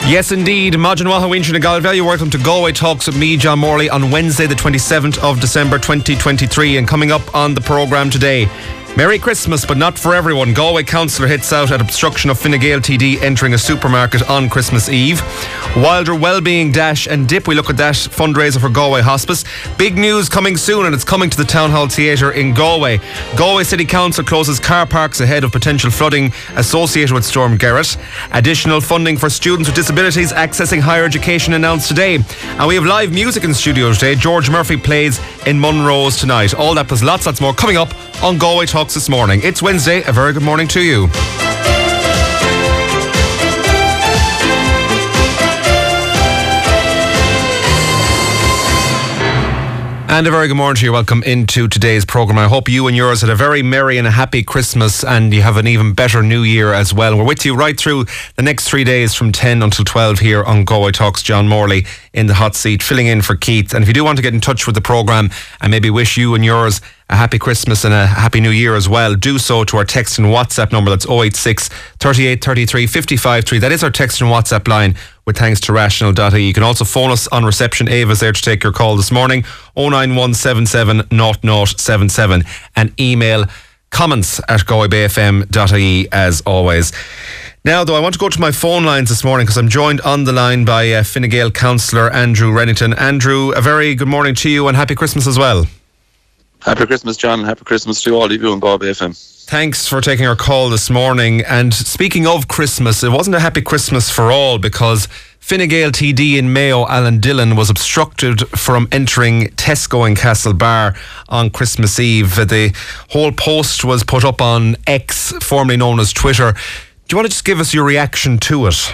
Yes, indeed. Majin Wahawinch and Galway. You're welcome to Galway Talks with me, John Morley, on Wednesday, the 27th of December 2023. And coming up on the programme today, Merry Christmas, but not for everyone. Galway councillor hits out at obstruction of Fine Gael TD entering a supermarket on Christmas Eve. Wilder Wellbeing Dash and Dip. We look at that fundraiser for Galway Hospice. Big news coming soon, and it's coming to the Town Hall Theatre in Galway. Galway City Council closes car parks ahead of potential flooding associated with Storm Garrett. Additional funding for students with disabilities accessing higher education announced today. And we have live music in the studio today. George Murphy plays in Munro's tonight. All that plus lots more coming up on Galway Talks this morning. It's Wednesday. A very good morning to you. And a very good morning to you. Welcome into today's programme. I hope you and yours had a very merry and a happy Christmas, and you have an even better New Year as well. We're with you right through the next 3 days from 10 until 12 here on Galway Talks. John Morley in the hot seat, filling in for Keith. And if you do want to get in touch with the programme and maybe wish you and yours a happy Christmas and a happy New Year as well, do so to our text and WhatsApp number. That's 086 38 33 55 3. That is our text and WhatsApp line, with thanks to rational.ie. You can also phone us on reception. Ava's there to take your call this morning, 09177 0077, and email comments at galwaybayfm.ie as always. Now, though, I want to go to my phone lines this morning because I'm joined on the line by Fine Gael councillor Andrew Rennington. Andrew, a very good morning to you and happy Christmas as well. Happy Christmas, John. Happy Christmas to all of you on Galway FM. Thanks for taking our call this morning. And speaking of Christmas, it wasn't a happy Christmas for all, because Fine Gael TD in Mayo, Alan Dillon, was obstructed from entering Tesco in Castlebar on Christmas Eve. The whole post was put up on X, formerly known as Twitter. Do you want to just give us your reaction to it?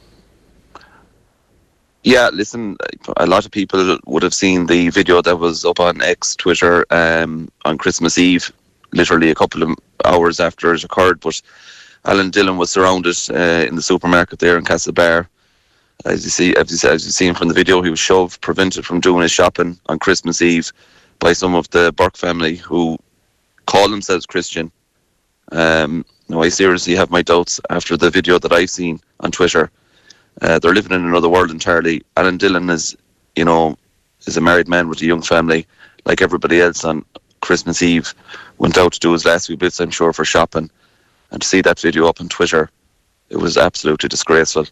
Yeah, listen, a lot of people would have seen the video that was up on X, Twitter, on Christmas Eve, literally a couple of hours after it occurred. But Alan Dillon was surrounded in the supermarket there in Castlebar. As you've seen from the video, he was shoved, prevented from doing his shopping on Christmas Eve by some of the Burke family who call themselves Christian. Now, I seriously have my doubts after the video that I've seen on Twitter. They're living in another world entirely. Alan Dillon is a married man with a young family, like everybody else on Christmas Eve. Went out to do his last few bits, I'm sure, for shopping. And to see that video up on Twitter, it was absolutely disgraceful.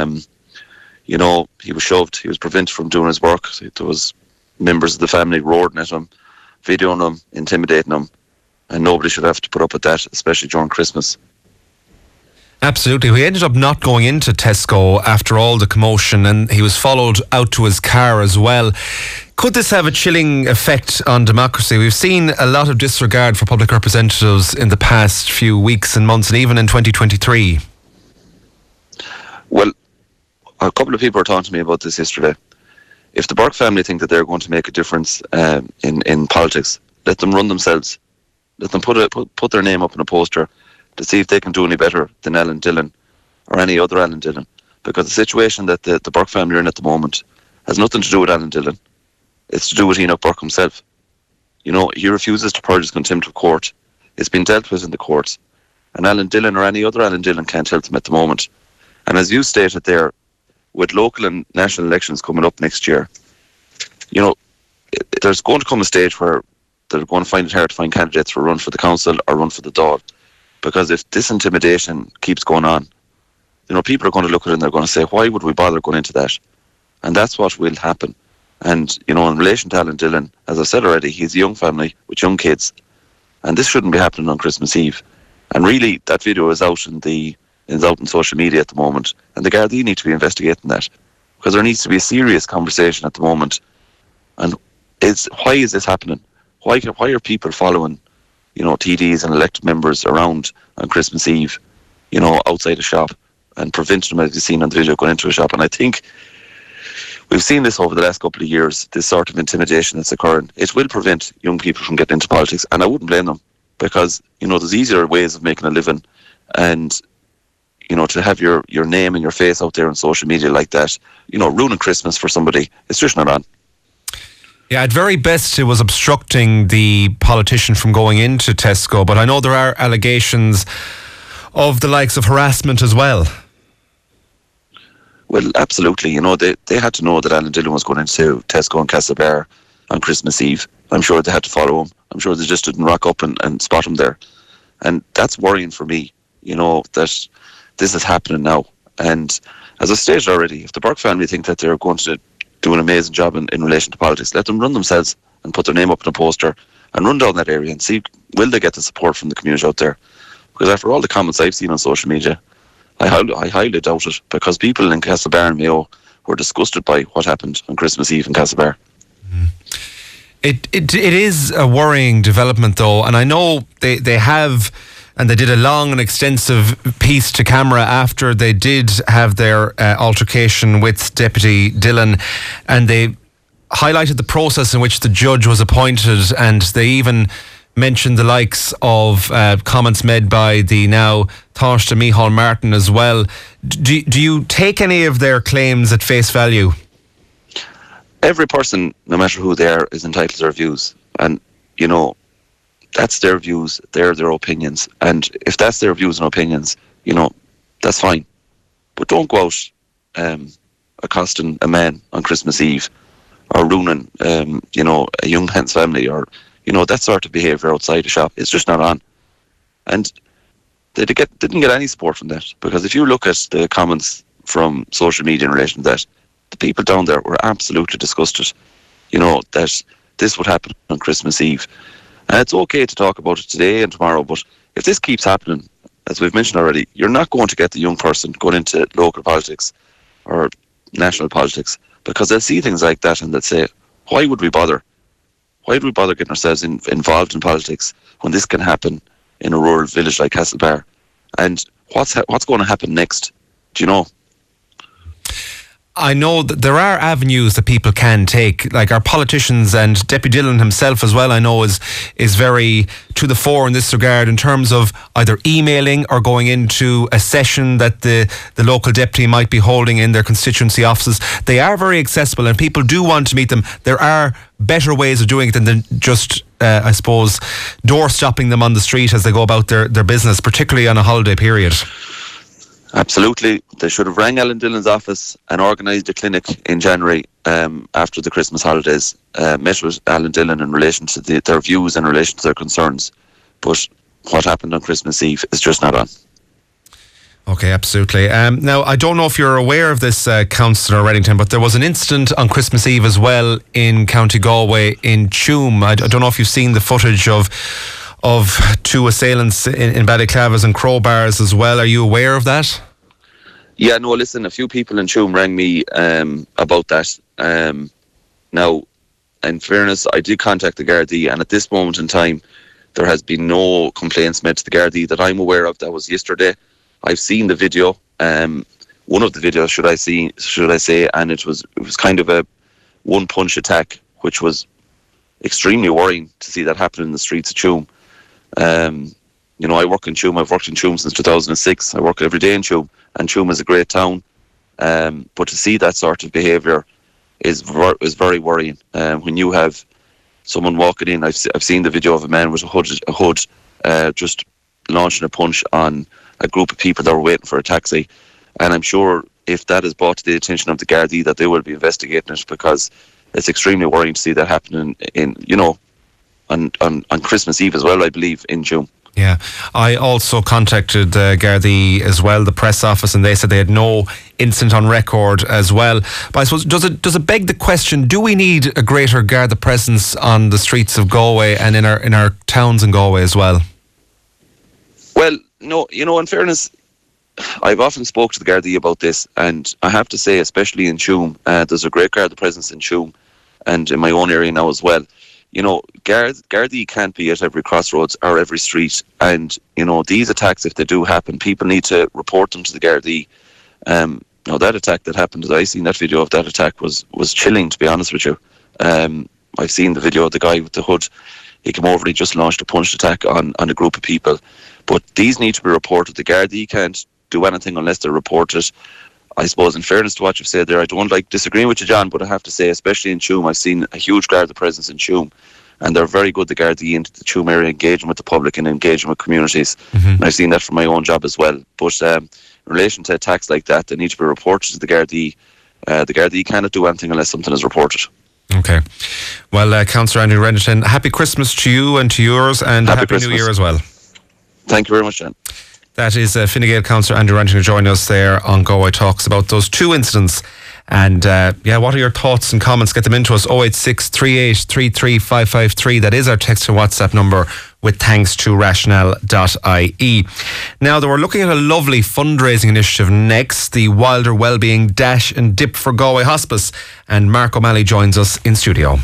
He was shoved. He was prevented from doing his work. There was members of the family roaring at him, videoing him, intimidating him. And nobody should have to put up with that, especially during Christmas. Absolutely. He ended up not going into Tesco after all the commotion, and he was followed out to his car as well. Could this have a chilling effect on democracy? We've seen a lot of disregard for public representatives in the past few weeks and months, and even in 2023. Well, a couple of people were talking to me about this yesterday. If the Burke family think that they're going to make a difference in politics, let them run themselves. Let them put their name up on a poster to see if they can do any better than Alan Dillon or any other Alan Dillon. Because the situation that the Burke family are in at the moment has nothing to do with Alan Dillon. It's to do with Enoch Burke himself. He refuses to purge his contempt of court. It's been dealt with in the courts. And Alan Dillon or any other Alan Dillon can't help them at the moment. And as you stated there, with local and national elections coming up next year, there's going to come a stage where they're going to find it hard to find candidates for run for the council or run for the Dáil. Because if this intimidation keeps going on, people are going to look at it and they're going to say, why would we bother going into that? And that's what will happen. And, in relation to Alan Dillon, as I said already, he's a young family with young kids. And this shouldn't be happening on Christmas Eve. And really, that video is out in social media at the moment. And the Gardaí need to be investigating that. Because there needs to be a serious conversation at the moment. And why is this happening? Why are people following TDs and elected members around on Christmas Eve, outside a shop, and preventing them, as you've seen on the video, going into a shop? And I think we've seen this over the last couple of years, this sort of intimidation that's occurring. It will prevent young people from getting into politics, and I wouldn't blame them, because, there's easier ways of making a living, and, to have your name and your face out there on social media like that, ruining Christmas for somebody, it's just not on. Yeah, at very best it was obstructing the politician from going into Tesco, but I know there are allegations of the likes of harassment as well. Well, absolutely. They had to know that Alan Dillon was going into Tesco and Castlebar on Christmas Eve. I'm sure they had to follow him. I'm sure they just didn't rock up and spot him there. And that's worrying for me, that this is happening now. And as I stated already, if the Burke family think that they're going to do an amazing job in relation to politics, let them run themselves and put their name up in a poster and run down that area and see, will they get the support from the community out there? Because after all the comments I've seen on social media, I highly doubt it, because people in Castlebar and Mayo were disgusted by what happened on Christmas Eve in Castlebar. It is a worrying development, though, and I know they have, and they did a long and extensive piece to camera after they did have their altercation with Deputy Dillon, and they highlighted the process in which the judge was appointed, and they even mentioned the likes of comments made by the now Taoiseach Micheál Martin as well. Do you take any of their claims at face value? Every person, no matter who they are, is entitled to their views. And, that's their views, they're their opinions. And if that's their views and opinions, that's fine. But don't go out accosting a man on Christmas Eve, or ruining, a young man's family, or that sort of behaviour outside the shop. It's just not on. And they didn't get any support from that, because if you look at the comments from social media in relation to that, the people down there were absolutely disgusted, that this would happen on Christmas Eve. And it's okay to talk about it today and tomorrow, but if this keeps happening, as we've mentioned already, you're not going to get the young person going into local politics or national politics, because they'll see things like that and they'll say, why would we bother? Why would we bother getting ourselves involved in politics when this can happen in a rural village like Castlebar? And what's going to happen next? Do you know? I know that there are avenues that people can take, like our politicians, and Deputy Dillon himself as well, I know is very to the fore in this regard, in terms of either emailing or going into a session that the local deputy might be holding in their constituency offices. They are very accessible and people do want to meet them. There are better ways of doing it than just, I suppose, door stopping them on the street as they go about their business, particularly on a holiday period. Absolutely. They should have rang Alan Dillon's office and organised a clinic in January after the Christmas holidays, met with Alan Dillon in relation to their views in relation to their concerns. But what happened on Christmas Eve is just not on. Okay, absolutely. Now, I don't know if you're aware of this, Councillor Reddington, but there was an incident on Christmas Eve as well in County Galway, in Tuam. I don't know if you've seen the footage of two assailants in balaclavas and crowbars as well. Are you aware of that? Yeah, no, listen, a few people in Tuam rang me about that. Now, in fairness, I did contact the Gardaí, and at this moment in time, there has been no complaints made to the Gardaí that I'm aware of. That was yesterday. I've seen the video, one of the videos, should I say, and it was kind of a one-punch attack, which was extremely worrying to see that happen in the streets of Tuam. I work in Tuam. I've worked in Tuam since 2006. I work every day in Tuam, and Tuam is a great town. But to see that sort of behaviour is very worrying. When you have someone walking in, I've seen the video of a man with a hood just launching a punch on a group of people that were waiting for a taxi. And I'm sure if that is brought to the attention of the Gardaí, that they will be investigating it, because it's extremely worrying to see that happening on Christmas Eve as well, I believe, in June. Yeah, I also contacted Gardaí as well, the press office, and they said they had no incident on record as well. But I suppose, does it beg the question, do we need a greater Garda presence on the streets of Galway and in our towns in Galway as well? Well, no, in fairness, I've often spoke to the Gardaí about this, and I have to say, especially in Tuam, there's a great Garda presence in Tuam and in my own area now as well. Gardaí can't be at every crossroads or every street, and these attacks, if they do happen, people need to report them to the Gardaí. That attack that happened, as I seen that video of that attack, was chilling, to be honest with you. I've seen the video of the guy with the hood. He came over and he just launched a punched attack on a group of people. But these need to be reported. The Gardaí can't do anything unless they're reported. I suppose, in fairness to what you've said there, I don't like disagreeing with you, John, but I have to say, especially in Tuam, I've seen a huge Garda presence in Tuam, and they're very good, the Gardaí, into the Tuam area, engaging with the public and engaging with communities. Mm-hmm. And I've seen that from my own job as well. But in relation to attacks like that, they need to be reported to the Gardaí. The Gardaí cannot do anything unless something is reported. Okay. Well, Councillor Andrew Reddington, happy Christmas to you and to yours, and happy New Year as well. Thank you very much, Jen. That is Fine Gael Councillor Andrew Reddington joining us there on Galway Talks about those two incidents. And what are your thoughts and comments? Get them into us. 086 38 33 553. That is our text and WhatsApp number, with thanks to rationale.ie. Now, we're looking at a lovely fundraising initiative next, the Wilder Wellbeing Dash and Dip for Galway Hospice. And Mark O'Malley joins us in studio.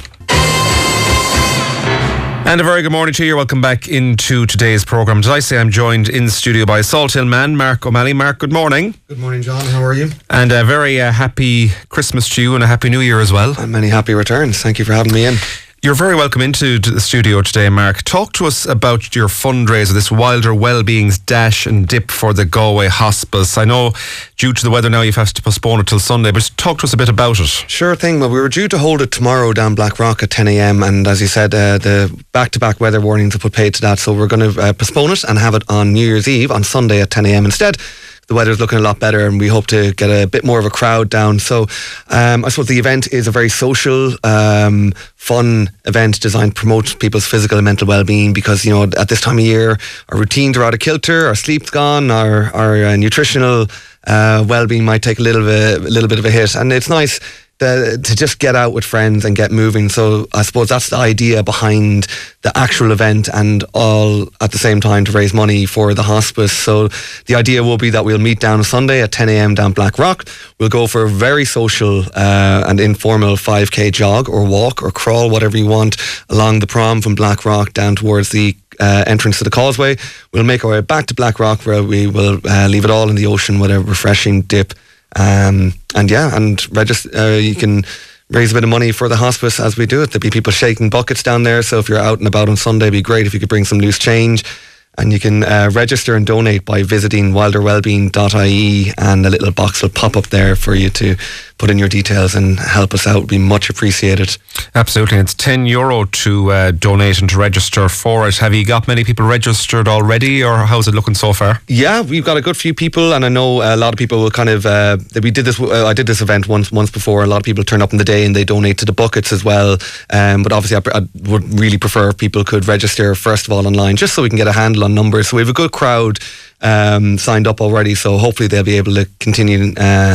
And a very good morning to you. Welcome back into today's programme. As I say, I'm joined in the studio by Salt Hill man, Mark O'Malley. Mark, good morning. Good morning, John. How are you? And a very happy Christmas to you and a happy New Year as well. And many happy returns. Thank you for having me in. You're very welcome into the studio today, Mark. Talk to us about your fundraiser, this Wilder Wellbeing's Dash and Dip for the Galway Hospice. I know due to the weather now you've had to postpone it till Sunday, but talk to us a bit about it. Sure thing. Well, we were due to hold it tomorrow down Blackrock at 10 a.m. and as you said, the back-to-back weather warnings have put paid to that, so we're going to postpone it and have it on New Year's Eve on Sunday at 10 a.m. instead. The weather's looking a lot better and we hope to get a bit more of a crowd down. So I suppose the event is a very social, fun event designed to promote people's physical and mental well-being, because, you know, at this time of year, our routines are out of kilter, our sleep's gone, our nutritional well-being might take a little bit of a hit. And it's nice to just get out with friends and get moving. So I suppose that's the idea behind the actual event, and all at the same time to raise money for the hospice. So the idea will be that we'll meet down Sunday at 10 a.m. down Blackrock. We'll go for a very social and informal 5k jog or walk or crawl, whatever you want, along the prom from Blackrock down towards the entrance to the causeway. We'll make our way back to Blackrock, where we will leave it all in the ocean with a refreshing dip. And register. You can raise a bit of money for the hospice as we do it. There'll be people shaking buckets down there, so if you're out and about on Sunday, it'd be great if you could bring some loose change. And you can register and donate by visiting wilderwellbeing.ie, and a little box will pop up there for you to put in your details and help us out. It would be much appreciated. Absolutely. It's €10 to donate and to register for it. Have you got many people registered already, or how's it looking so far? Yeah, we've got a good few people, and I know a lot of people will kind of we did this. I did this event once before. A lot of people turn up in the day and they donate to the buckets as well. But obviously, I would really prefer if people could register first of all online, just so we can get a handle on numbers. So we have a good crowd signed up already, so hopefully they'll be able to continue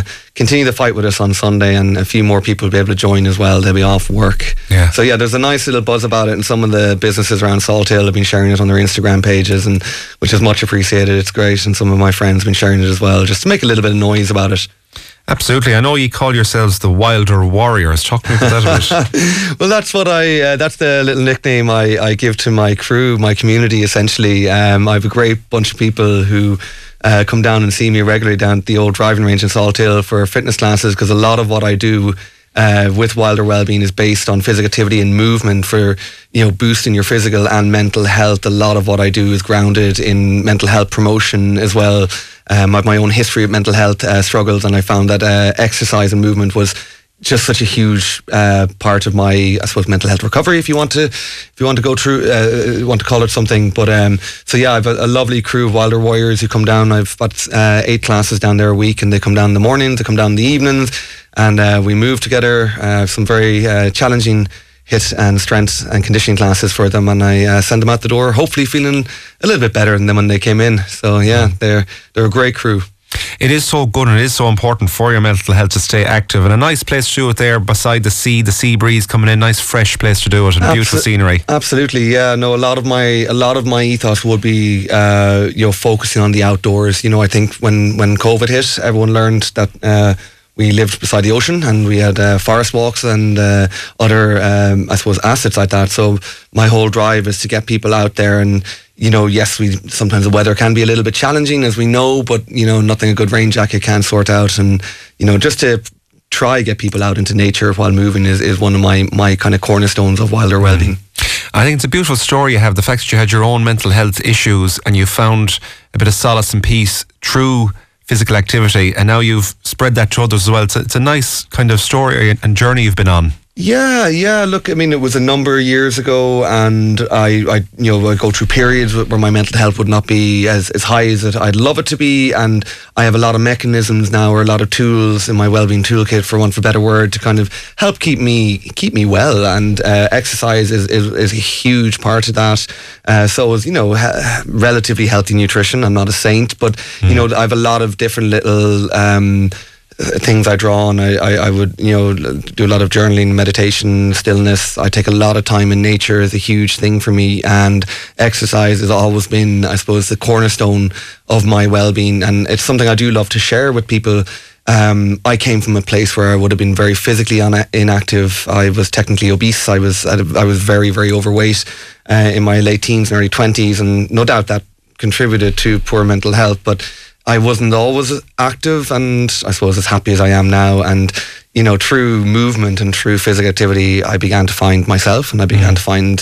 the fight with us on Sunday, and a few more people will be able to join as well. They'll be off work. Yeah. So yeah, there's a nice little buzz about it, and some of the businesses around Salt Hill have been sharing it on their Instagram pages, and which is much appreciated. It's great, and some of my friends have been sharing it as well, just to make a little bit of noise about it. Absolutely. I know you call yourselves the Wilder Warriors. Talk to me about that a bit. Well, that's what that's the little nickname I give to my crew, my community, essentially. I have a great bunch of people who come down and see me regularly down at the old driving range in Salt Hill for fitness classes, because a lot of what I do with Wilder Wellbeing is based on physical activity and movement for, you know, boosting your physical and mental health. A lot of what I do is grounded in mental health promotion as well. I have my own history of mental health struggles, and I found that exercise and movement was just such a huge part of my, I suppose, mental health recovery, if you want to go through, want to call it something. But so yeah, I have a lovely crew of Wilder Warriors who come down. I've got 8 classes down there a week, and they come down in the mornings, they come down in the evenings, and we move together. Some very challenging HIIT and strength and conditioning classes for them, and I send them out the door hopefully feeling a little bit better than when they came in. So yeah, they're a great crew. It is so good, and it is so important for your mental health to stay active, and a nice place to do it there beside the sea breeze coming in, nice fresh place to do it, and beautiful scenery. Absolutely, yeah. No, a lot of my ethos would be focusing on the outdoors. You know, I think when COVID hit, everyone learned that we lived beside the ocean, and we had forest walks and other, I suppose, assets like that. So my whole drive is to get people out there, and, you know, yes, sometimes the weather can be a little bit challenging, as we know, but, you know, nothing a good rain jacket can sort out. And, you know, just to try get people out into nature while moving is one of my kind of cornerstones of Wilder Wellbeing. I think it's a beautiful story you have, the fact that you had your own mental health issues and you found a bit of solace and peace through physical activity, and now you've spread that to others as well. It's a nice kind of story and journey you've been on. Yeah. Look, I mean, it was a number of years ago, and I go through periods where my mental health would not be as high as I'd love it to be, and I have a lot of mechanisms now, or a lot of tools in my wellbeing toolkit, for want of a better word, to kind of help keep me well. And exercise is a huge part of that. So is relatively healthy nutrition. I'm not a saint, but I have a lot of different little things I draw on. I would do a lot of journaling, meditation, stillness. I take a lot of time in nature is a huge thing for me, and exercise has always been, I suppose, the cornerstone of my well-being, and it's something I do love to share with people. I came from a place where I would have been very physically inactive. I was technically obese. I was very, very overweight in my late teens and early 20s, and no doubt that contributed to poor mental health, but I wasn't always active, and I suppose as happy as I am now. And through movement and through physical activity, I began to find myself, and I began to find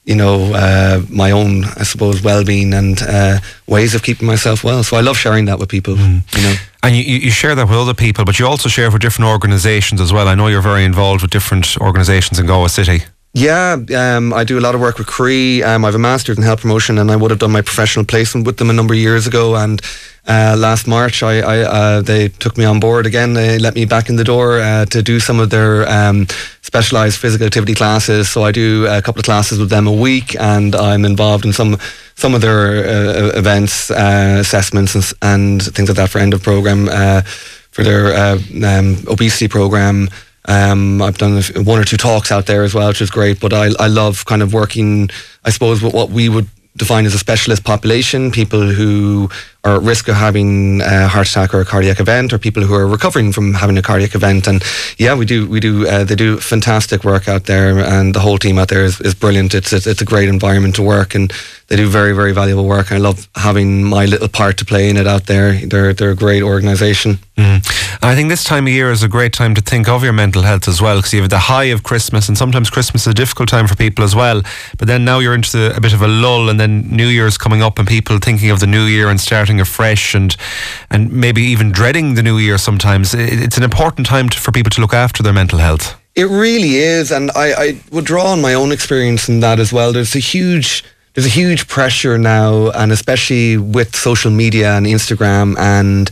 my own, I suppose, well-being and ways of keeping myself well. So I love sharing that with people. And you share that with other people, but you also share with different organisations as well. I know you're very involved with different organisations in Galway City. Yeah, I do a lot of work with Cree. I have a master's in health promotion, and I would have done my professional placement with them a number of years ago. And last March, they took me on board again. They let me back in the door to do some of their specialised physical activity classes. So I do a couple of classes with them a week, and I'm involved in some of their events, assessments, and things like that for end of programme, for their obesity programme. I've done one or two talks out there as well, which is great, but I love kind of working, I suppose, with what we would define as a specialist population, people who are at risk of having a heart attack or a cardiac event, or people who are recovering from having a cardiac event. And yeah, they do fantastic work out there, and the whole team out there is brilliant. It's a great environment to work, and they do very, very valuable work. I love having my little part to play in it out there. They're a great organisation. I think this time of year is a great time to think of your mental health as well, because you have the high of Christmas, and sometimes Christmas is a difficult time for people as well. But then now you're into a bit of a lull, and then New Year's coming up, and people thinking of the new year and starting afresh, and maybe even dreading the new year sometimes. It's an important time for people to look after their mental health. It really is, and I would draw on my own experience in that as well. There's a huge pressure now, and especially with social media and Instagram, and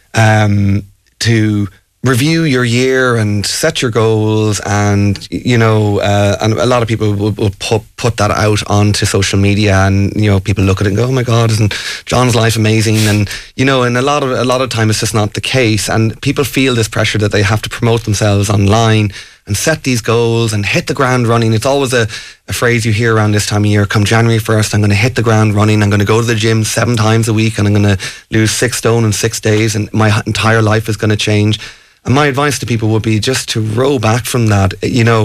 to review your year and set your goals, and and a lot of people will put that out onto social media, and people look at it and go, oh my God, isn't John's life amazing? And and a lot of time it's just not the case, and people feel this pressure that they have to promote themselves online and set these goals and hit the ground running. It's always a phrase you hear around this time of year. Come January 1st, I'm going to hit the ground running. I'm going to go to the gym 7 times a week, and I'm going to lose 6 stone in 6 days, and my entire life is going to change. And my advice to people would be just to row back from that.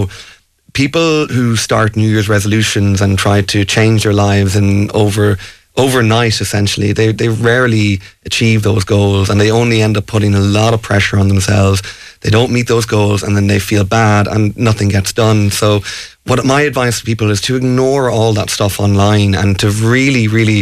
People who start New Year's resolutions and try to change their lives and overnight, essentially, they rarely achieve those goals, and they only end up putting a lot of pressure on themselves. They don't meet those goals, and then they feel bad, and nothing gets done. So what my advice to people is to ignore all that stuff online, and to really, really,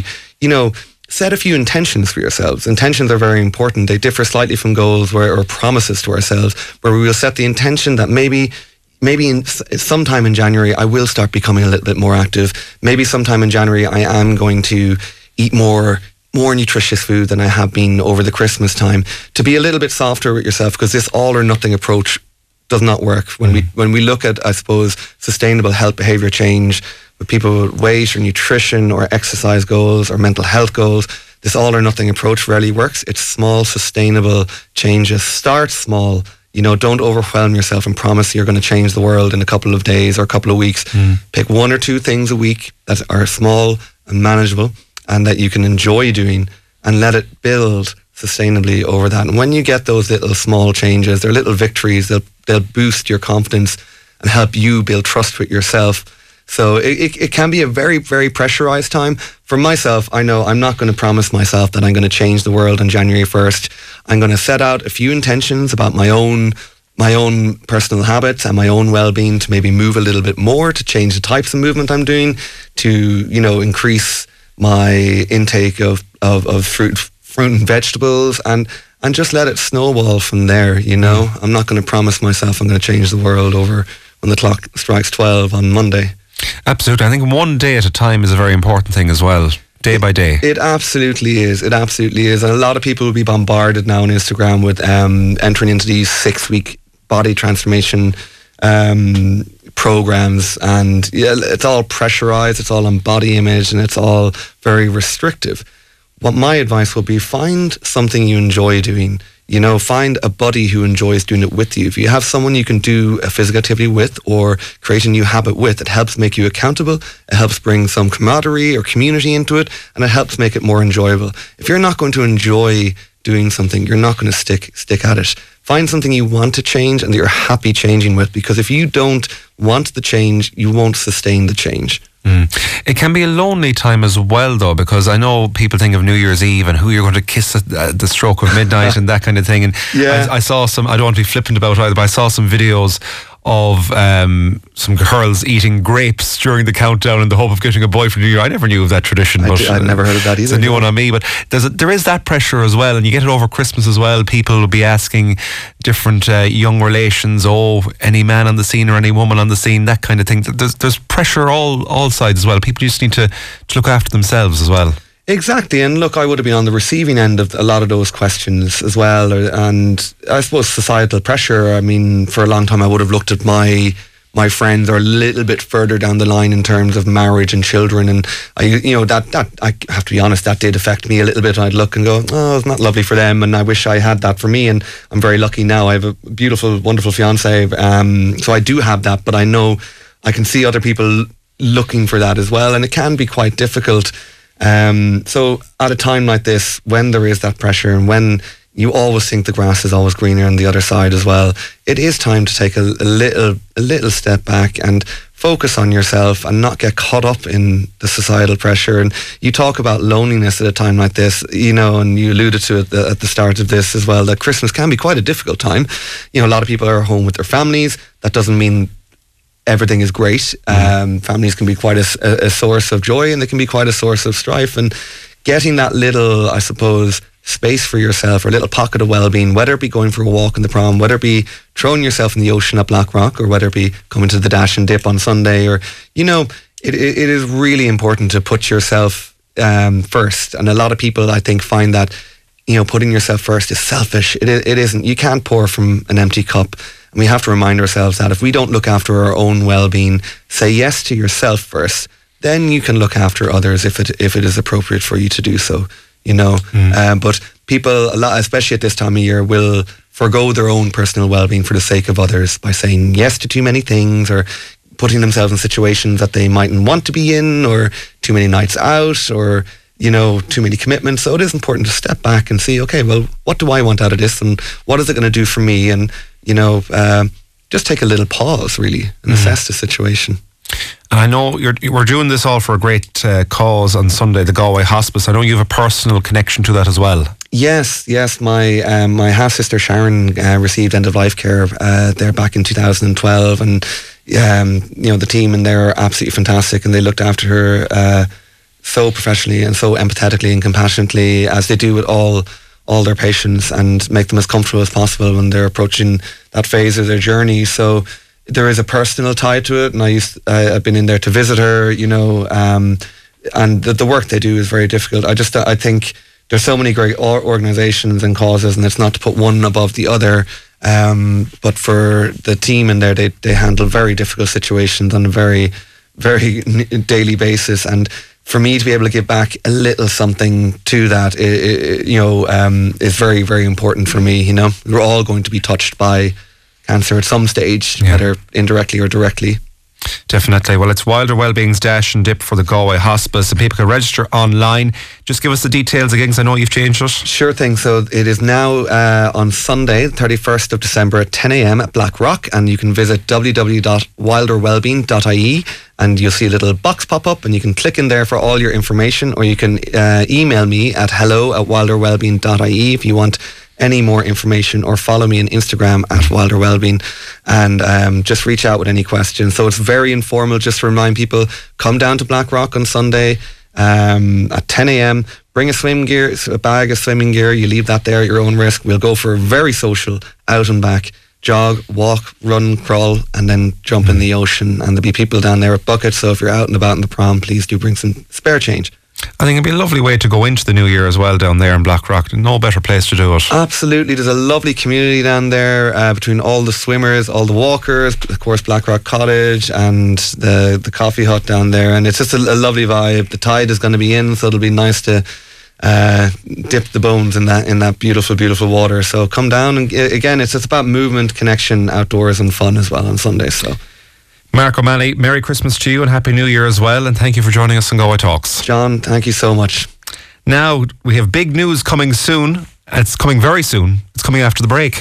set a few intentions for yourselves. Intentions are very important. They differ slightly from goals or promises to ourselves, where we will set the intention that maybe sometime in January I will start becoming a little bit more active. Maybe sometime in January I am going to eat more nutritious food than I have been over the Christmas time. To be a little bit softer with yourself, because this all or nothing approach does not work. When we look at, I suppose, sustainable health behaviour change with people with weight or nutrition or exercise goals or mental health goals, this all or nothing approach rarely works. It's small, sustainable changes. Start small. Don't overwhelm yourself and promise you're going to change the world in a couple of days or a couple of weeks. Pick 1 or 2 things a week that are small and manageable, and that you can enjoy doing, and let it build sustainably over that. And when you get those little small changes, they're little victories, they'll boost your confidence and help you build trust with yourself. So it can be a very, very pressurized time. For myself, I know I'm not going to promise myself that I'm going to change the world on January 1st. I'm going to set out a few intentions about my own personal habits and my own well-being, to maybe move a little bit more, to change the types of movement I'm doing, to increase my intake of fruit and vegetables, and just let it snowball from there. I'm not going to promise myself I'm going to change the world over when the clock strikes 12 on Monday. Absolutely. I think one day at a time is a very important thing as well. Day by day. It absolutely is. It absolutely is. And a lot of people will be bombarded now on Instagram with entering into these 6-week body transformation programs, and it's all pressurized, it's all on body image, and it's all very restrictive. What my advice would be, find something you enjoy doing. Find a buddy who enjoys doing it with you. If you have someone you can do a physical activity with or create a new habit with, it helps make you accountable, it helps bring some camaraderie or community into it, and it helps make it more enjoyable. If you're not going to enjoy doing something, you're not going to stick at it. Find something you want to change and that you're happy changing with, because if you don't want the change, you won't sustain the change. It can be a lonely time as well, though, because I know people think of New Year's Eve and who you're going to kiss at the stroke of midnight and that kind of thing. And I saw some, I don't want to be flippant about it either, but I saw some videos of some girls eating grapes during the countdown in the hope of getting a boyfriend. I never knew of that tradition. I'd never heard of that either. It's a new one on me. But there is that pressure as well, and you get it over Christmas as well. People will be asking different young relations, any man on the scene or any woman on the scene, that kind of thing. There's pressure all sides as well. People just need to look after themselves as well. Exactly, and look, I would have been on the receiving end of a lot of those questions as well, and I suppose societal pressure. I mean, for a long time I would have looked at my friends are a little bit further down the line in terms of marriage and children, and that I have to be honest, that did affect me a little bit. I'd look and go, oh, it's not lovely for them, and I wish I had that for me, and I'm very lucky now. I have a beautiful, wonderful fiance, so I do have that, but I know I can see other people looking for that as well, and it can be quite difficult. So at a time like this, when there is that pressure and when you always think the grass is always greener on the other side as well, it is time to take a little step back and focus on yourself and not get caught up in the societal pressure. And you talk about loneliness at a time like this, and you alluded to it at the start of this as well, that Christmas can be quite a difficult time. A lot of people are home with their families. That doesn't mean everything is great. Families can be quite a source of joy, and they can be quite a source of strife. And getting that little, I suppose, space for yourself, or a little pocket of well-being, whether it be going for a walk in the prom, whether it be throwing yourself in the ocean at Blackrock, or whether it be coming to the Dash and Dip on Sunday, or, it is really important to put yourself first. And a lot of people, I think, find that, putting yourself first is selfish. It isn't. You can't pour from an empty cup. And we have to remind ourselves that if we don't look after our own well-being, say yes to yourself first, then you can look after others if it is appropriate for you to do so. But people, a lot, especially at this time of year, will forgo their own personal well-being for the sake of others by saying yes to too many things, or putting themselves in situations that they mightn't want to be in, or too many nights out, or too many commitments. So it is important to step back and see, okay, well, what do I want out of this, and what is it going to do for me? And just take a little pause, really, and assess the situation. And I know we're doing this all for a great cause on Sunday, the Galway Hospice. I know you have a personal connection to that as well. Yes. My my half sister Sharon received end of life care there back in 2012, and the team in there are absolutely fantastic, and they looked after her so professionally and so empathetically and compassionately, as they do with all their patients, and make them as comfortable as possible when they're approaching that phase of their journey. So there is a personal tie to it, and I've been in there to visit her, and the work they do is very difficult. I think there's so many great organisations and causes, and it's not to put one above the other, but for the team in there, they handle very difficult situations on a very, very daily basis, and for me to be able to give back a little something to that, is very, very important for me. We're all going to be touched by cancer at some stage, whether indirectly or directly. Definitely. Well, it's Wilder Wellbeing's Dash and Dip for the Galway Hospice, and people can register online. Just give us the details again, because I know you've changed it. Sure thing. So it is now on Sunday, 31st of December at 10 a.m. at Blackrock, and you can visit www.wilderwellbeing.ie, and you'll see a little box pop up, and you can click in there for all your information, or you can email me at hello@wilderwellbeing.ie if you want any more information, or follow me on Instagram at Wilder Wellbeing, and just reach out with any questions. So it's very informal. Just to remind people, come down to Blackrock on Sunday at 10 a.m. Bring a bag of swimming gear. You leave that there at your own risk. We'll go for a very social out and back jog, walk, run, crawl, and then jump in the ocean. And there'll be people down there with buckets, so if you're out and about in the prom, please do bring some spare change. I think it'd be a lovely way to go into the new year as well down there in Blackrock. No better place to do it. Absolutely. There's a lovely community down there between all the swimmers, all the walkers, of course Blackrock Cottage and the coffee hut down there, and it's just a lovely vibe. The tide is going to be in, so it'll be nice to dip the bones in that beautiful water. So come down, and again, it's just about movement, connection, outdoors and fun as well on Sundays. So Mark O'Malley, Merry Christmas to you and Happy New Year as well, and thank you for joining us on Galway Talks. John, thank you so much. Now, we have big news coming soon. It's coming very soon. It's coming after the break.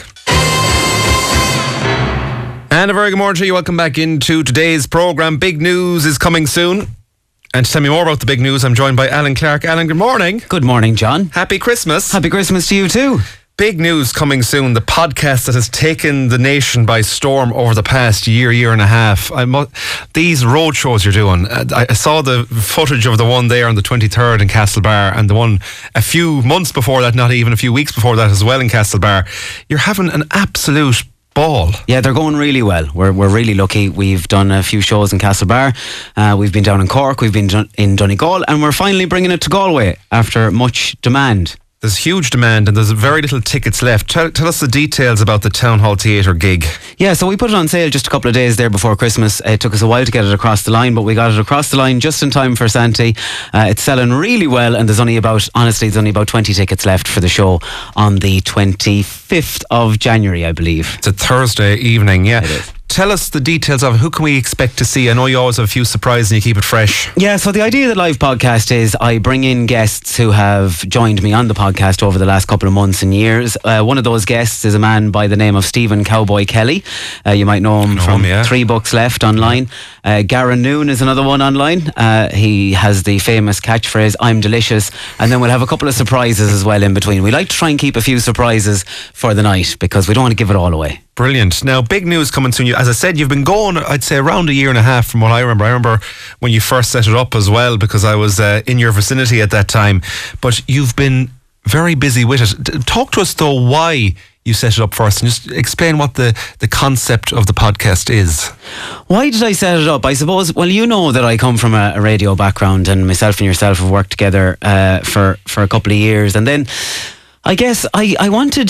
And a very good morning to you. Welcome back into today's programme. Big news is coming soon. And to tell me more about the big news, I'm joined by Alan Clark. Alan, good morning. Good morning, John. Happy Christmas. Happy Christmas to you too. Big news coming soon. The podcast that has taken the nation by storm over the past year and a half. These road shows you're doing. I saw the footage of the one there on the 23rd in Castlebar, and the one a few months before that, not even a few weeks before that as well in Castlebar. You're having an absolute ball. Yeah, they're going really well. We're really lucky. We've done a few shows in Castlebar. We've been down in Cork. We've been in Donegal, and we're finally bringing it to Galway after much demand. There's huge demand and there's very little tickets left. Tell us the details about the Town Hall Theatre gig. Yeah, so we put it on sale just a couple of days there before Christmas. It took us a while to get it across the line, but we got it across the line just in time for Santi. It's selling really well, and there's only about 20 tickets left for the show on the 25th of January, I believe. It's a Thursday evening, yeah. It is. Tell us the details of it. Who can we expect to see? I know you always have a few surprises and you keep it fresh. Yeah, so the idea of the live podcast is I bring in guests who have joined me on the podcast over the last couple of months and years. One of those guests is a man by the name of Stephen Cowboy Kelly. You might know him from 3 Books Left online. Garen Noon is another one online. He has the famous catchphrase, "I'm delicious," and then we'll have a couple of surprises as well in between. We like to try and keep a few surprises for the night because we don't want to give it all away. Brilliant. Now, big news coming soon. As I said, you've been going, I'd say, around a year and a half from what I remember. I remember when you first set it up as well, because I was in your vicinity at that time. But you've been very busy with it. Talk to us, though, why you set it up first, and just explain what the concept of the podcast is. Why did I set it up? I suppose, well, you know that I come from a radio background, and myself and yourself have worked together for a couple of years. And then I guess I wanted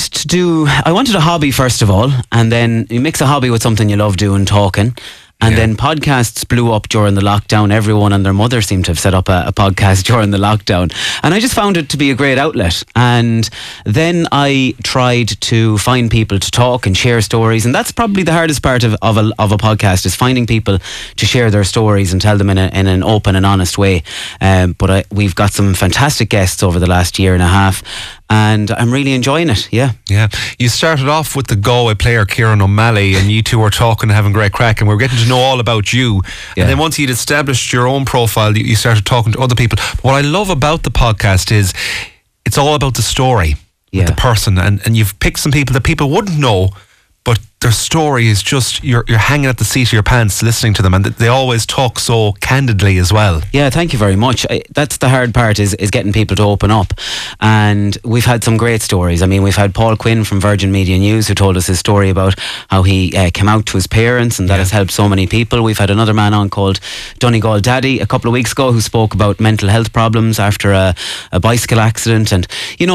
a hobby first of all, and then you mix a hobby with something you love doing, talking. And then podcasts blew up during the lockdown. Everyone and their mother seemed to have set up a podcast during the lockdown. And I just found it to be a great outlet. And then I tried to find people to talk and share stories. And that's probably the hardest part of a podcast, is finding people to share their stories and tell them in an open and honest way. But we've got some fantastic guests over the last year and a half, and I'm really enjoying it. Yeah. You started off with the Galway player Kieran O'Malley, and you two were talking and having great crack, and we were getting to know all about you. Yeah. And then once you'd established your own profile, you started talking to other people. But what I love about the podcast is it's all about the story, with the person, and you've picked some people that people wouldn't know, but their story is just, you're hanging at the seat of your pants listening to them, and they always talk so candidly as well. Yeah, thank you very much. That's the hard part, is getting people to open up. And we've had some great stories. I mean, we've had Paul Quinn from Virgin Media News, who told us his story about how he came out to his parents, and that has helped so many people. We've had another man on called Donegal Daddy a couple of weeks ago, who spoke about mental health problems after a bicycle accident. And,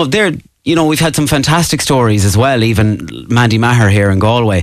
we've had some fantastic stories as well. Even Mandy Maher here in Galway,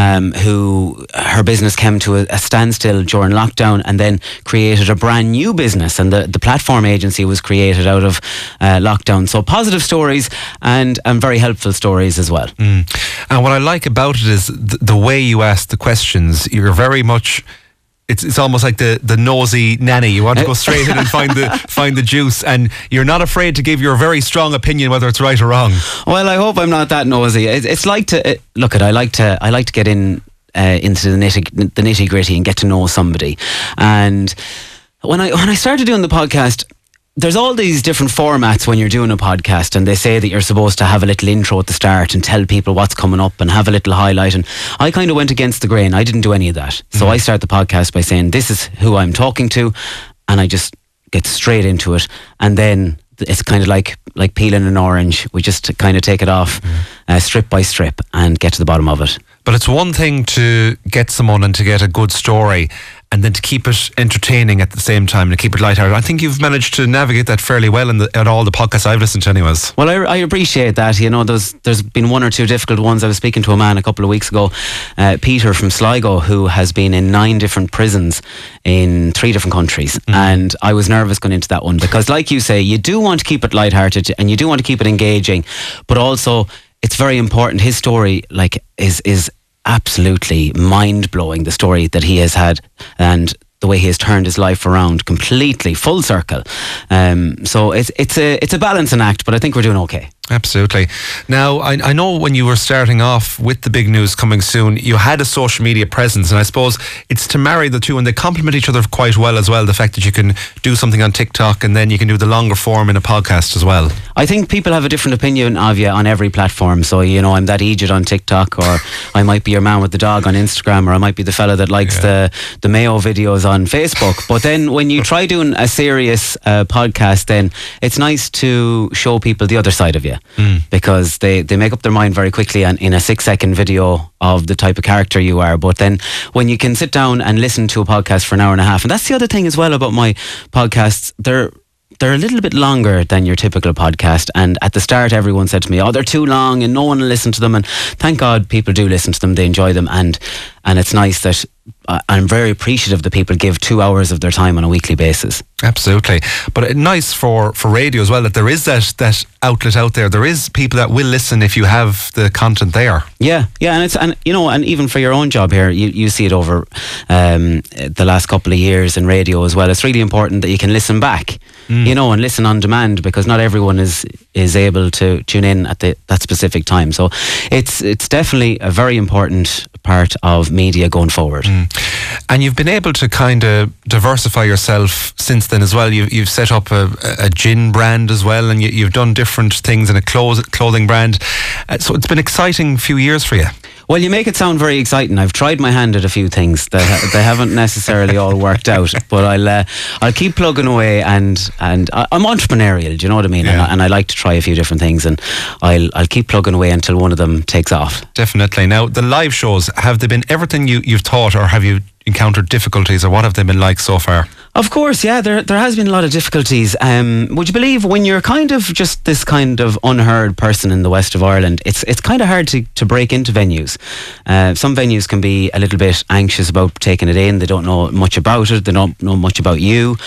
who her business came to a standstill during lockdown, and then created a brand new business, and the platform agency was created out of lockdown. So positive stories and very helpful stories as well. And what I like about it is the way you ask the questions. You're very much... It's almost like the nosy nanny. You want to go straight in and find the juice, and you're not afraid to give your very strong opinion whether it's right or wrong. Well, I hope I'm not that nosy. It's like to look at. I like to get into the nitty gritty and get to know somebody. And when I started doing the podcast, there's all these different formats when you're doing a podcast, and they say that you're supposed to have a little intro at the start and tell people what's coming up and have a little highlight. And I kind of went against the grain. I didn't do any of that. So I start the podcast by saying, this is who I'm talking to, and I just get straight into it. And then it's kind of like peeling an orange. We just kind of take it off strip by strip and get to the bottom of it. But it's one thing to get someone and to get a good story, and then to keep it entertaining at the same time, to keep it lighthearted. I think you've managed to navigate that fairly well in all the podcasts I've listened to anyways. Well, I appreciate that. You know, there's been one or two difficult ones. I was speaking to a man a couple of weeks ago, Peter from Sligo, who has been in 9 different prisons in 3 different countries. And I was nervous going into that one because, like you say, you do want to keep it lighthearted and you do want to keep it engaging, but also it's very important. His story, like, is absolutely mind-blowing, the story that he has had and the way he has turned his life around completely, full circle. So it's a balancing act, but I think we're doing okay. Absolutely. Now, I know when you were starting off with the big news coming soon, you had a social media presence, and I suppose it's to marry the two, and they complement each other quite well as well. The fact that you can do something on TikTok and then you can do the longer form in a podcast as well. I think people have a different opinion of you on every platform. So, you know, I'm that Egypt on TikTok, or I might be your man with the dog on Instagram, or I might be the fella that likes the Mayo videos on Facebook. But then when you try doing a serious podcast, then it's nice to show people the other side of you. Because they make up their mind very quickly in a 6-second video of the type of character you are. But then when you can sit down and listen to a podcast for an hour and a half, and that's the other thing as well about my podcasts, they're a little bit longer than your typical podcast. And at the start, everyone said to me, they're too long and no one will listen to them. And thank God people do listen to them. They enjoy them. And it's nice that I'm very appreciative that people give 2 hours of their time on a weekly basis. Absolutely. But nice for radio as well, that there is that outlet out there. There is people that will listen if you have the content there. Yeah, and even for your own job here, you see it over the last couple of years in radio as well. It's really important that you can listen back, and listen on demand, because not everyone is able to tune in at that specific time. So it's definitely a very important part of media going forward. And you've been able to kind of diversify yourself since then as well. You've set up a gin brand as well, and you've done different things in a clothing brand. So it's been an exciting few years for you. Well, you make it sound very exciting. I've tried my hand at a few things that they haven't necessarily all worked out, but I'll keep plugging away, and I'm entrepreneurial. Do you know what I mean? Yeah. And I like to try a few different things, and I'll keep plugging away until one of them takes off. Definitely. Now, the live shows, have they been everything you've thought, or have you encountered difficulties, or what have they been like so far? Of course, yeah, there has been a lot of difficulties. Would you believe, when you're kind of just this kind of unheard person in the west of Ireland, it's kind of hard to break into venues. Some venues can be a little bit anxious about taking it in. They don't know much about it. They don't know much about you.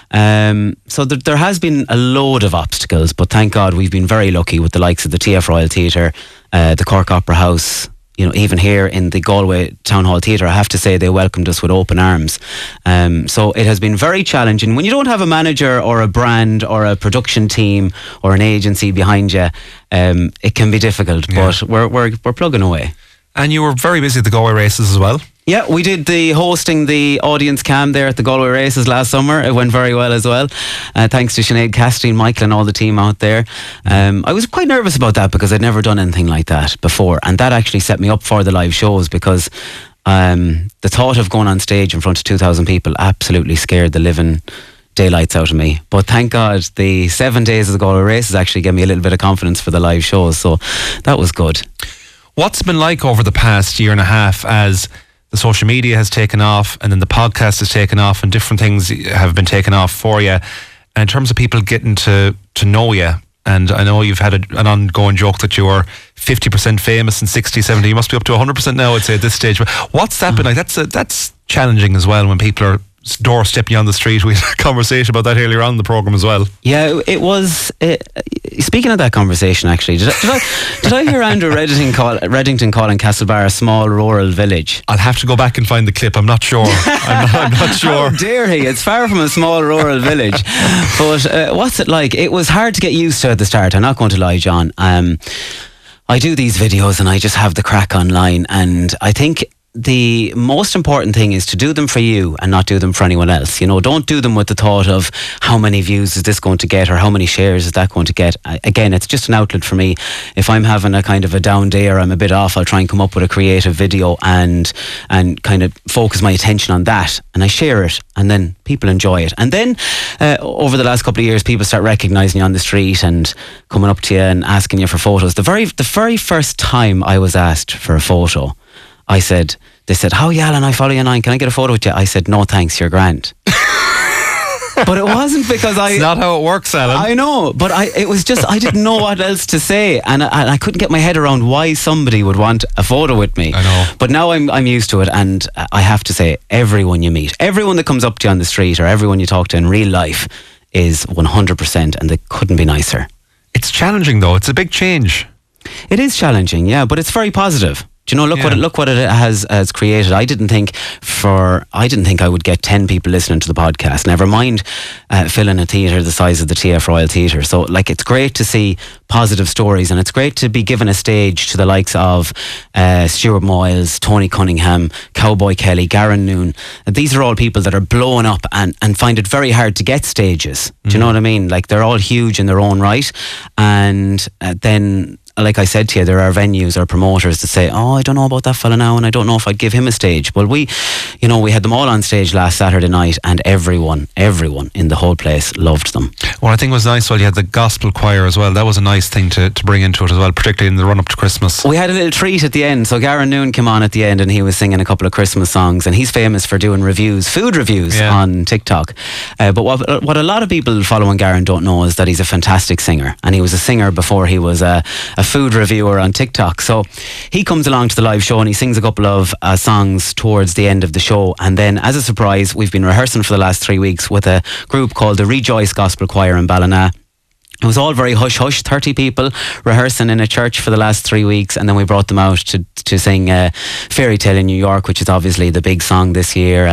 So there has been a load of obstacles, but thank God we've been very lucky with the likes of the TF Royal Theatre, the Cork Opera House. You know, even here in the Galway Town Hall Theatre, I have to say they welcomed us with open arms. So it has been very challenging. When you don't have a manager or a brand or a production team or an agency behind you, it can be difficult, but we're plugging away. And you were very busy at the Galway races as well. Yeah, we did hosting the audience cam there at the Galway races last summer. It went very well as well. Thanks to Sinead Cassidy, Michael and all the team out there. I was quite nervous about that because I'd never done anything like that before. And that actually set me up for the live shows, because the thought of going on stage in front of 2,000 people absolutely scared the living daylights out of me. But thank God the 7 days of the Galway races actually gave me a little bit of confidence for the live shows. So that was good. What's it been like over the past year and a half as the social media has taken off, and then the podcast has taken off, and different things have been taken off for you, and in terms of people getting to know you? And I know you've had an ongoing joke that you were 50% famous and 60, 70. You must be up to 100% now, I'd say, at this stage. But what's that been like? That's challenging as well when people are doorstepping you on the street. We had a conversation about that earlier on in the programme as well. Yeah, it was. Speaking of that conversation, actually, did I hear Andrew Reddington calling Castlebar a small rural village? I'll have to go back and find the clip. I'm not sure. I'm not sure. How dare he? It's far from a small rural village. But what's it like? It was hard to get used to at the start. I'm not going to lie, John. I do these videos and I just have the crack online, and I think the most important thing is to do them for you and not do them for anyone else. You know, don't do them with the thought of how many views is this going to get or how many shares is that going to get. Again, it's just an outlet for me. If I'm having a kind of a down day or I'm a bit off, I'll try and come up with a creative video and kind of focus my attention on that, and I share it, and then people enjoy it. And then over the last couple of years, people start recognising you on the street and coming up to you and asking you for photos. The very first time I was asked for a photo, they said, "How are you, Alan? I follow you online. Can I get a photo with you?" I said, "No thanks, you're grand." But it wasn't because It's not how it works, Alan. I know, but it was just, I didn't know what else to say. And I couldn't get my head around why somebody would want a photo with me. I know. But now I'm used to it. And I have to say, everyone you meet, everyone that comes up to you on the street or everyone you talk to in real life is 100%, and they couldn't be nicer. It's challenging, though. It's a big change. It is challenging, yeah, but it's very positive. Do you know? Look what it has created. I didn't think I would get 10 people listening to the podcast. Never mind filling a theatre the size of the TF Royal Theatre. So, like, it's great to see positive stories, and it's great to be given a stage to the likes of Stuart Moyles, Tony Cunningham, Cowboy Kelly, Garen Noon. These are all people that are blowing up and find it very hard to get stages. Do you know what I mean? Like, they're all huge in their own right, and then, like I said to you, there are venues or promoters that say, "Oh, I don't know about that fella now, and I don't know if I'd give him a stage." Well, we had them all on stage last Saturday night, and everyone in the whole place loved them. Well, I think it was nice. Well, you had the gospel choir as well. That was a nice thing to bring into it as well, particularly in the run up to Christmas. We had a little treat at the end. So Garen Noon came on at the end, and he was singing a couple of Christmas songs, and he's famous for doing food reviews on TikTok. But what a lot of people following Garen don't know is that he's a fantastic singer, and he was a singer before he was a food reviewer on TikTok. So he comes along to the live show and he sings a couple of songs towards the end of the show, and then, as a surprise, we've been rehearsing for the last 3 weeks with a group called the Rejoice Gospel Choir in Ballina. It was all very hush-hush, 30 people rehearsing in a church for the last 3 weeks, and then we brought them out to sing Fairy Tale in New York, which is obviously the big song this year,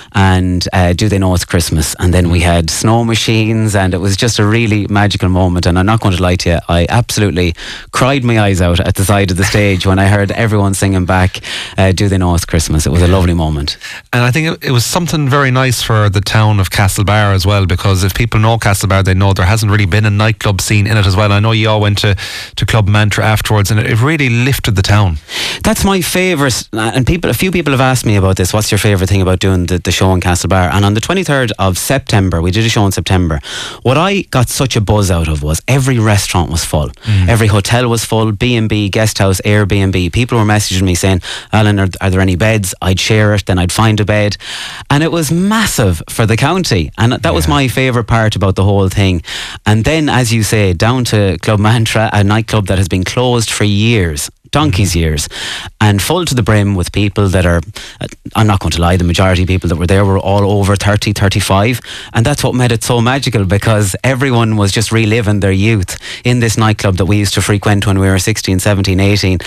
and Do They Know It's Christmas? And then we had snow machines, and it was just a really magical moment. And I'm not going to lie to you, I absolutely cried my eyes out at the side of the stage when I heard everyone singing back Do They Know It's Christmas? It was a lovely moment. And I think it was something very nice for the town of Castlebar as well, because if people know Castlebar, they know there hasn't really been a nightclub scene in it as well. I know you all went to Club Mantra afterwards, and it really lifted the town. That's my favourite, and a few people have asked me about this. What's your favourite thing about doing the show in Castlebar? And on the 23rd of September, we did a show in September. What I got such a buzz out of was every restaurant was full. Every hotel was full, B&B, guest house, Airbnb. People were messaging me saying, "Alan, are there any beds?" I'd share it, then I'd find a bed. And it was massive for the county. And that was my favourite part about the whole thing. And then, as you say, down to Club Mantra, a nightclub that has been closed for years, donkey's years, and full to the brim with people that are, I'm not going to lie, the majority of people that were there were all over 30, 35, and that's what made it so magical, because everyone was just reliving their youth in this nightclub that we used to frequent when we were 16, 17, 18,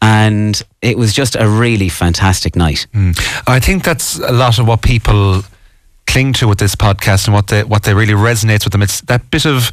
and it was just a really fantastic night. I think that's a lot of what people cling to with this podcast, and what they really resonates with them. It's that bit of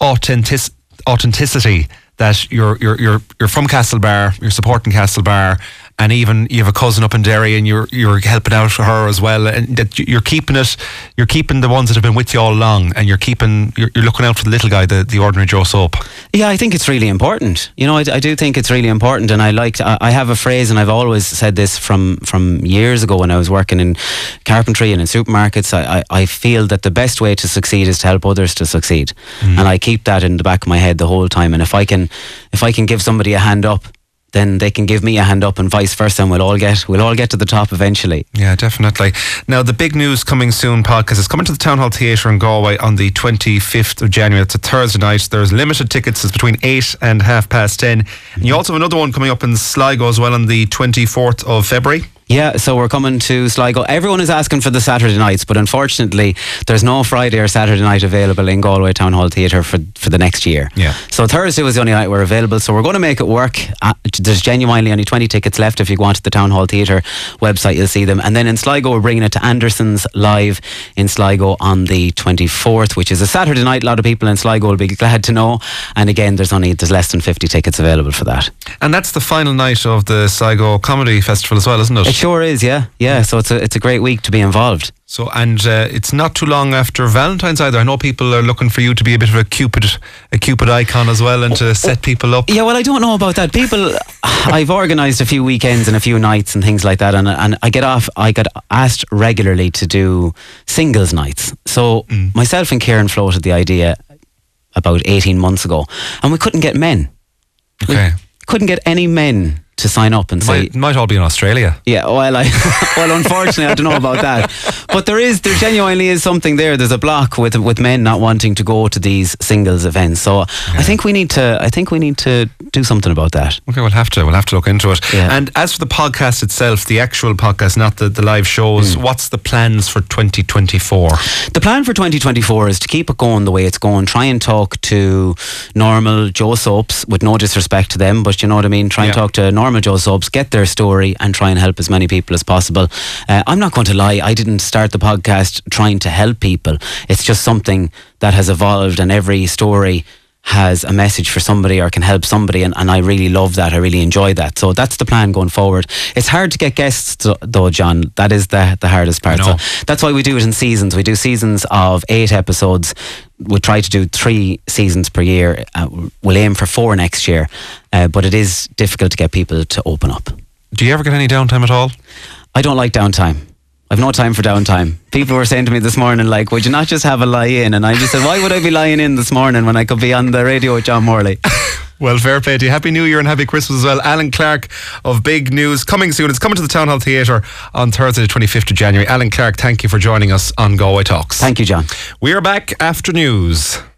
authenticity, that you're from Castlebar, you're supporting Castlebar, and even you have a cousin up in Derry and you're helping out her as well, and that you're keeping the ones that have been with you all along, and you're looking out for the little guy, the ordinary Joe Soap. Yeah, I think it's really important. I do think it's really important, and I have a phrase, and I've always said this from years ago when I was working in carpentry and in supermarkets. I feel that the best way to succeed is to help others to succeed, and I keep that in the back of my head the whole time. And if I can give somebody a hand up, then they can give me a hand up, and vice versa, and we'll all get to the top eventually. Yeah, definitely. Now, the big news coming soon podcast is coming to the Town Hall Theatre in Galway on the 25th of January. It's a Thursday night. There's limited tickets. It's between 8 and 10:30. And you also have another one coming up in Sligo as well on the 24th of February. Yeah, so we're coming to Sligo. Everyone is asking for the Saturday nights, but unfortunately there's no Friday or Saturday night available in Galway Town Hall Theatre for the next year. Yeah. So Thursday was the only night we're available, so we're going to make it work. There's genuinely only 20 tickets left. If you go onto the Town Hall Theatre website, you'll see them. And then in Sligo, we're bringing it to Anderson's Live in Sligo on the 24th, which is a Saturday night. A lot of people in Sligo will be glad to know. And again, there's less than 50 tickets available for that. And that's the final night of the Sligo Comedy Festival as well, isn't it? It sure is, yeah. So it's a great week to be involved. So, and it's not too long after Valentine's either. I know people are looking for you to be a bit of a Cupid icon as well, and to set people up. Yeah, well, I don't know about that. I've organised a few weekends and a few nights and things like that, and I get asked regularly to do singles nights. So myself and Kieran floated the idea about 18 months ago, and we couldn't get men. Okay. We couldn't get any men to sign up and say... Might all be in Australia. Yeah, well, unfortunately, I don't know about that. But there genuinely is something there. There's a block with men not wanting to go to these singles events. So I think we need to do something about that. Okay, we'll have to look into it. Yeah. And as for the podcast itself, the actual podcast, not the live shows, what's the plans for 2024? The plan for 2024 is to keep it going the way it's going. Try and talk to normal Joe Soaps, with no disrespect to them, but you know what I mean. Try and talk to normal Joe Soaps, get their story, and try and help as many people as possible. I'm not going to lie, I didn't start the podcast trying to help people. It's just something that has evolved, and every story has a message for somebody or can help somebody, and I really love that. I really enjoy that. So that's the plan going forward. It's hard to get guests though, John. That is the hardest part. So that's why we do it in seasons. We do seasons of 8 episodes. We try to do 3 seasons per year. We'll aim for 4 next year, but it is difficult to get people to open up. Do you ever get any downtime at all? I don't like downtime. I've no time for downtime. People were saying to me this morning, like, would you not just have a lie in? And I just said, why would I be lying in this morning when I could be on the radio with John Morley? Well, fair play to you. Happy New Year and Happy Christmas as well. Alan Clark of Big News, coming soon. It's coming to the Town Hall Theatre on Thursday the 25th of January. Alan Clark, thank you for joining us on Galway Talks. Thank you, John. We are back after news.